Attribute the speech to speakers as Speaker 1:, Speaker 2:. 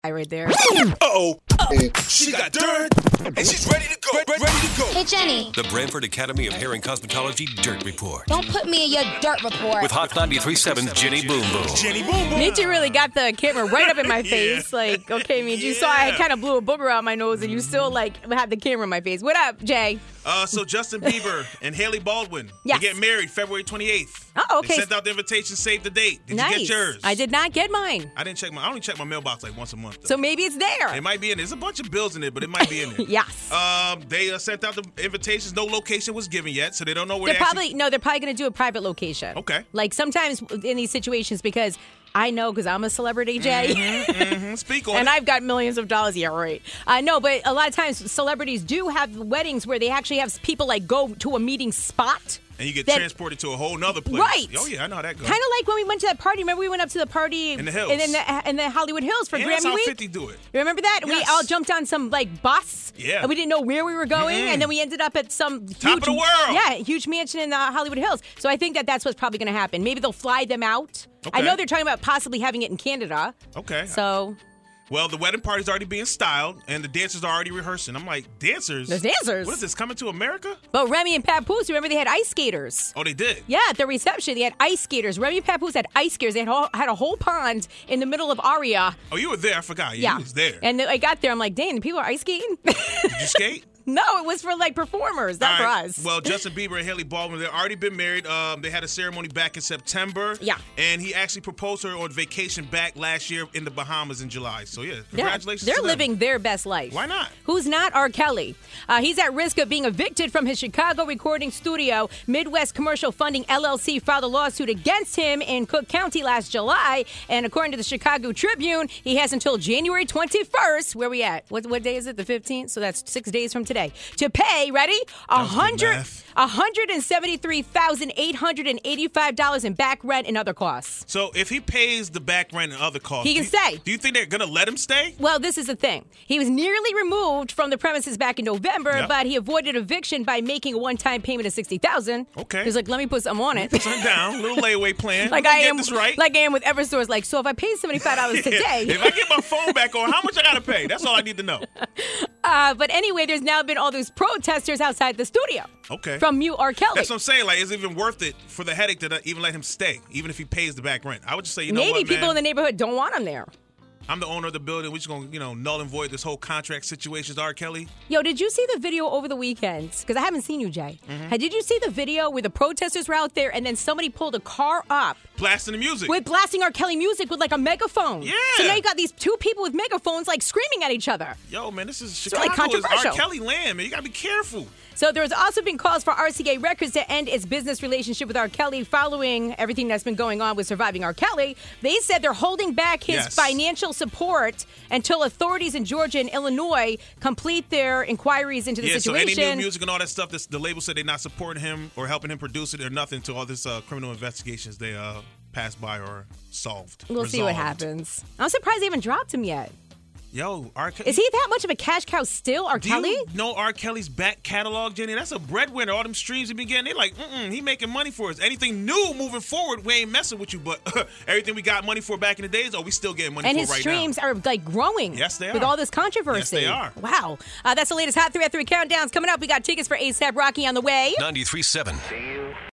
Speaker 1: right there.
Speaker 2: Uh-oh. She got dirt, and she's ready to go. Ready to go.
Speaker 3: Hey, Jenny.
Speaker 4: The Brantford Academy of Hair and Cosmetology Dirt Report.
Speaker 3: Don't put me in your dirt report.
Speaker 4: With Hot 93.7 Jenny Boom Boom.
Speaker 2: Jenny Boom Boom.
Speaker 1: Mitchie really got the camera right up in my face. Like, okay, Mitch, you saw I kind of blew a booger out my nose, and you still, had the camera in my face. What up, Jay?
Speaker 2: So Justin Bieber and Haley Baldwin,
Speaker 1: Yes.
Speaker 2: they get married February 28th.
Speaker 1: Oh, okay.
Speaker 2: They sent out the invitation, save the date. Did
Speaker 1: Nice.
Speaker 2: you get yours?
Speaker 1: I did not get mine.
Speaker 2: I didn't check I only check my mailbox like once a month. Though.
Speaker 1: So maybe it's there.
Speaker 2: It might be in there. There's a bunch of bills in there, but it might be in there.
Speaker 1: Yes.
Speaker 2: They sent out the invitations. No location was given yet, so they don't know where
Speaker 1: They're
Speaker 2: they
Speaker 1: probably going to do a private location.
Speaker 2: Okay.
Speaker 1: Like sometimes in these situations, because I know because I'm a celebrity, Jay.
Speaker 2: Speak on
Speaker 1: And
Speaker 2: it.
Speaker 1: I've got millions of dollars. Yeah, right. No, but a lot of times celebrities do have weddings where they actually have people go to a meeting spot.
Speaker 2: And you get
Speaker 1: that-
Speaker 2: transported to a whole nother place.
Speaker 1: Right.
Speaker 2: Oh, yeah, I know how that goes.
Speaker 1: Kind of like when we went to that party. Remember we went up to the party
Speaker 2: In the hills.
Speaker 1: in the Hollywood Hills for
Speaker 2: And that's
Speaker 1: Grammy
Speaker 2: how
Speaker 1: Week.
Speaker 2: 50 do it.
Speaker 1: You remember that? We
Speaker 2: Yes.
Speaker 1: all jumped on some bus.
Speaker 2: Yeah.
Speaker 1: And we didn't know where we were going, and then we ended up at some
Speaker 2: Top of the world.
Speaker 1: Yeah, huge mansion in the Hollywood Hills. So I think that's what's probably going to happen. Maybe they'll fly them out. I
Speaker 2: Okay.
Speaker 1: know they're talking about possibly having it in Canada.
Speaker 2: Okay.
Speaker 1: So
Speaker 2: Well, the wedding party's already being styled, and the dancers are already rehearsing. I'm like, dancers?
Speaker 1: there's dancers.
Speaker 2: What is this, coming to America?
Speaker 1: But Remy and Papoose, remember they had ice skaters.
Speaker 2: Oh, they did?
Speaker 1: Yeah, at the reception, they had ice skaters. Remy and Papoose had ice skaters. They had a whole pond in the middle of Aria.
Speaker 2: Oh, you were there. I forgot. Yeah, you was there.
Speaker 1: And I got there, I'm like, dang, the people are ice skating?
Speaker 2: Did you skate?
Speaker 1: No, it was for performers, not
Speaker 2: All
Speaker 1: for
Speaker 2: right.
Speaker 1: us.
Speaker 2: Well, Justin Bieber and Haley Baldwin, they've already been married. They had a ceremony back in September.
Speaker 1: Yeah.
Speaker 2: And he actually proposed to her on vacation back last year in the Bahamas in July. So, yeah,
Speaker 1: Yeah,
Speaker 2: congratulations
Speaker 1: they're
Speaker 2: to them.
Speaker 1: living their best life.
Speaker 2: Why not?
Speaker 1: Who's not? R. Kelly. He's at risk of being evicted from his Chicago recording studio. Midwest Commercial Funding LLC filed a lawsuit against him in Cook County last July. And according to the Chicago Tribune, he has until January 21st. Where we at? What day is it? The 15th? So that's 6 days from today. To pay, ready? $173,885 in back rent and other costs.
Speaker 2: So, if he pays the back rent and other costs,
Speaker 1: He can stay.
Speaker 2: Do you think they're going to let him stay?
Speaker 1: Well, this is the thing. He was nearly removed from the premises back in November,
Speaker 2: Yep.
Speaker 1: but he avoided eviction by making a one-time payment of $60,000.
Speaker 2: Okay.
Speaker 1: He's like, let me put something on it.
Speaker 2: Put something down, little layaway plan.
Speaker 1: like
Speaker 2: We'll
Speaker 1: I
Speaker 2: get
Speaker 1: am,
Speaker 2: this right.
Speaker 1: like I am with Eversource. Like, so if I pay $75 today,
Speaker 2: If I get my phone back on, how much I got to pay? That's all I need to know.
Speaker 1: but anyway, there's now been all these protesters outside the studio.
Speaker 2: Okay.
Speaker 1: From Mute R. Kelly.
Speaker 2: That's what I'm saying. Like, is it even worth it for the headache to even let him stay, even if he pays the back rent? I would just say, you know
Speaker 1: Maybe
Speaker 2: what,
Speaker 1: people
Speaker 2: man?
Speaker 1: in the neighborhood don't want him there.
Speaker 2: I'm the owner of the building. We're just going to, null and void this whole contract situation. R. Kelly.
Speaker 1: Yo, did you see the video over the weekend? Because I haven't seen you, Jay. Did you see the video where the protesters were out there and then somebody pulled a car up
Speaker 2: Blasting the music.
Speaker 1: with blasting R. Kelly music with a megaphone?
Speaker 2: Yeah.
Speaker 1: So now you got these two people with megaphones screaming at each other.
Speaker 2: Yo, man, this is
Speaker 1: really
Speaker 2: Chicago is R.
Speaker 1: controversial.
Speaker 2: Kelly land, man. You got to be careful.
Speaker 1: So there's also been calls for RCA Records to end its business relationship with R. Kelly following everything that's been going on with surviving R. Kelly. They said they're holding back his
Speaker 2: Yes.
Speaker 1: financial support until authorities in Georgia and Illinois complete their inquiries into the
Speaker 2: So
Speaker 1: situation.
Speaker 2: any new music and all that stuff, the label said they're not supporting him or helping him produce it or nothing until all this criminal investigations they passed by or solved.
Speaker 1: We'll see what
Speaker 2: resolved.
Speaker 1: happens. I'm surprised they haven't dropped him yet.
Speaker 2: Yo, R. Kelly.
Speaker 1: Is he that much of a cash cow still, R.
Speaker 2: Do
Speaker 1: Kelly?
Speaker 2: you know R. Kelly's back catalog, Jenny? That's a breadwinner. All them streams he been getting, they like, he making money for us. Anything new moving forward, we ain't messing with you. But everything we got money for back in the days, we still getting money
Speaker 1: And
Speaker 2: for
Speaker 1: his
Speaker 2: right
Speaker 1: streams
Speaker 2: now.
Speaker 1: are growing.
Speaker 2: Yes, they
Speaker 1: With
Speaker 2: are.
Speaker 1: all this controversy.
Speaker 2: Yes, they are.
Speaker 1: Wow. That's the latest Hot 3 at 3 countdowns coming up. We got tickets for ASAP Rocky on the way.
Speaker 4: 93.7.